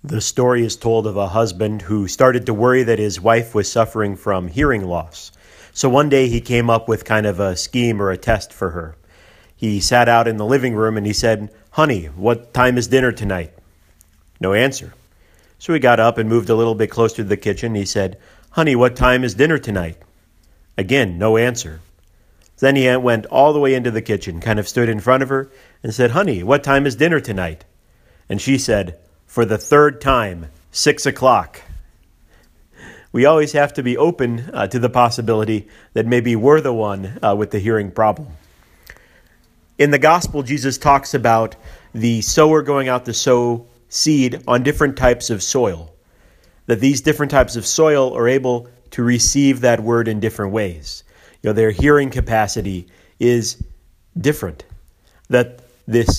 The story is told of a husband who started to worry that his wife was suffering from hearing loss. So one day he came up with kind of a scheme or a test for her. He sat out in the living room and he said, "Honey, what time is dinner tonight?" No answer. So he got up and moved a little bit closer to the kitchen. He said, "Honey, what time is dinner tonight?" Again, no answer. Then he went all the way into the kitchen, kind of stood in front of her and said, "Honey, what time is dinner tonight?" And she said, for the third time, 6 o'clock. We always have to be open to the possibility that maybe we're the one with the hearing problem. In the gospel, Jesus talks about the sower going out to sow seed on different types of soil, that these different types of soil are able to receive that word in different ways. Their hearing capacity is different, that this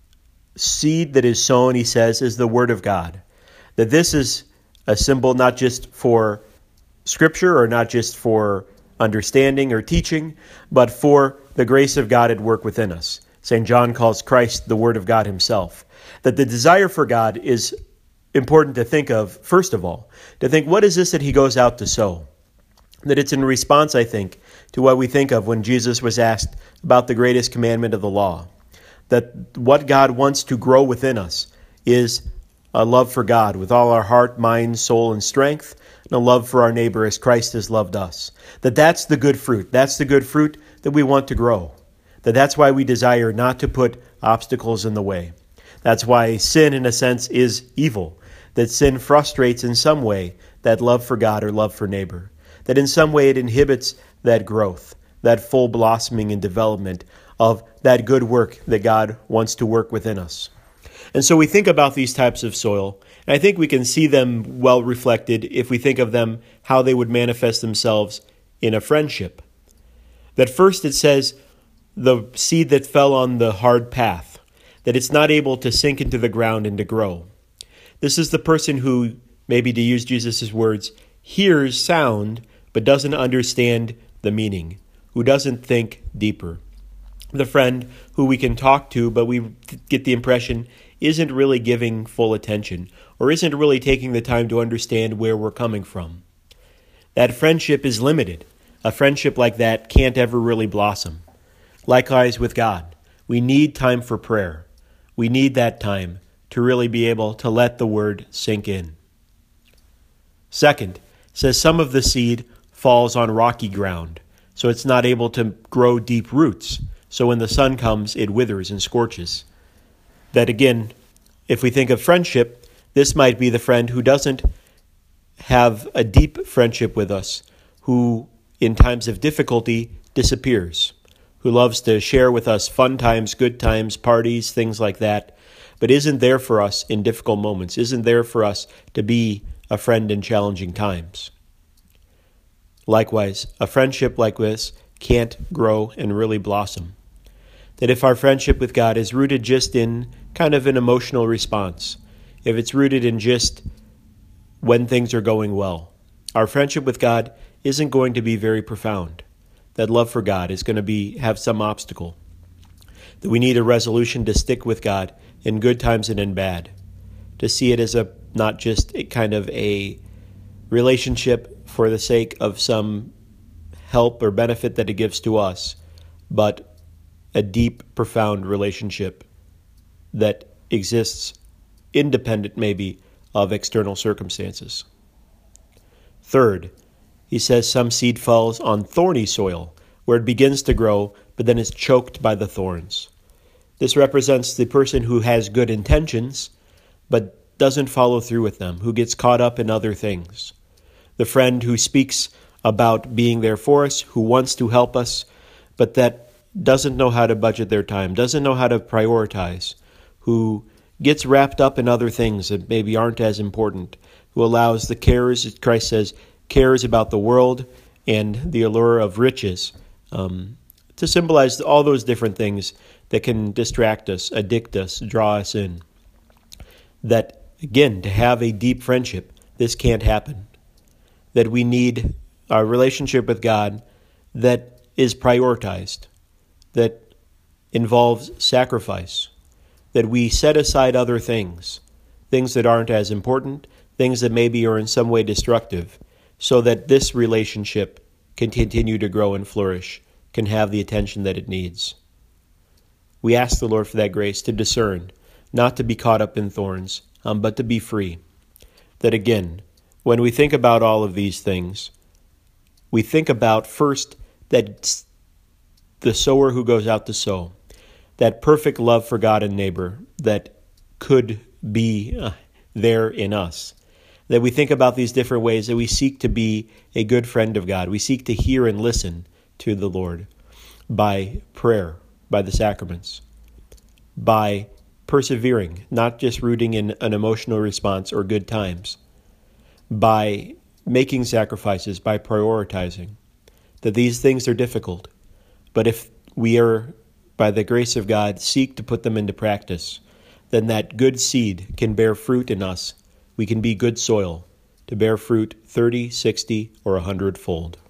seed that is sown, he says, is the word of God. That this is a symbol not just for scripture or not just for understanding or teaching, but for the grace of God at work within us. St. John calls Christ the word of God himself. That the desire for God is important to think of, first of all, to think, what is this that he goes out to sow? That it's in response, I think, to what we think of when Jesus was asked about the greatest commandment of the law. That what God wants to grow within us is a love for God with all our heart, mind, soul, and strength, and a love for our neighbor as Christ has loved us. That's the good fruit. That's the good fruit that we want to grow. That's why we desire not to put obstacles in the way. That's why sin, in a sense, is evil. That sin frustrates in some way that love for God or love for neighbor. That in some way it inhibits that growth, that full blossoming and development of that good work that God wants to work within us. And so we think about these types of soil, and I think we can see them well reflected if we think of them, how they would manifest themselves in a friendship. That first it says, the seed that fell on the hard path, that it's not able to sink into the ground and to grow. This is the person who, maybe to use Jesus' words, hears sound but doesn't understand the meaning, who doesn't think deeper. The friend who we can talk to, but we get the impression isn't really giving full attention or isn't really taking the time to understand where we're coming from. That friendship is limited. A friendship like that can't ever really blossom. Likewise with God, we need time for prayer. We need that time to really be able to let the word sink in. Second, it says some of the seed falls on rocky ground, so it's not able to grow deep roots. So when the sun comes, it withers and scorches. That again, if we think of friendship, this might be the friend who doesn't have a deep friendship with us, who in times of difficulty disappears, who loves to share with us fun times, good times, parties, things like that, but isn't there for us in difficult moments, isn't there for us to be a friend in challenging times. Likewise, a friendship like this can't grow and really blossom. That if our friendship with God is rooted just in kind of an emotional response, if it's rooted in just when things are going well, our friendship with God isn't going to be very profound. That love for God is going to have some obstacle. That we need a resolution to stick with God in good times and in bad. To see it as not just a kind of a relationship for the sake of some help or benefit that it gives to us, but a deep, profound relationship that exists independent maybe of external circumstances. Third, he says some seed falls on thorny soil where it begins to grow, but then is choked by the thorns. This represents the person who has good intentions, but doesn't follow through with them, who gets caught up in other things. The friend who speaks about being there for us, who wants to help us, but that doesn't know how to budget their time, doesn't know how to prioritize, who gets wrapped up in other things that maybe aren't as important, who allows the cares, Christ says, cares about the world and the allure of riches, to symbolize all those different things that can distract us, addict us, draw us in. That, again, to have a deep friendship, this can't happen. That we need a relationship with God that is prioritized, that involves sacrifice, that we set aside other things things that aren't as important, things that maybe are in some way destructive, so that this relationship can continue to grow and flourish, can have the attention that it needs. We ask the Lord for that grace to discern, not to be caught up in thorns, but to be free. That again, when we think about all of these things, we think about first that the sower who goes out to sow, that perfect love for God and neighbor that could be there in us. That we think about these different ways that we seek to be a good friend of God. We seek to hear and listen to the Lord by prayer, by the sacraments, by persevering, not just rooting in an emotional response or good times, by making sacrifices, by prioritizing. That these things are difficult, but if we are, by the grace of God, seek to put them into practice, then that good seed can bear fruit in us. We can be good soil to bear fruit 30, 60, or 100-fold.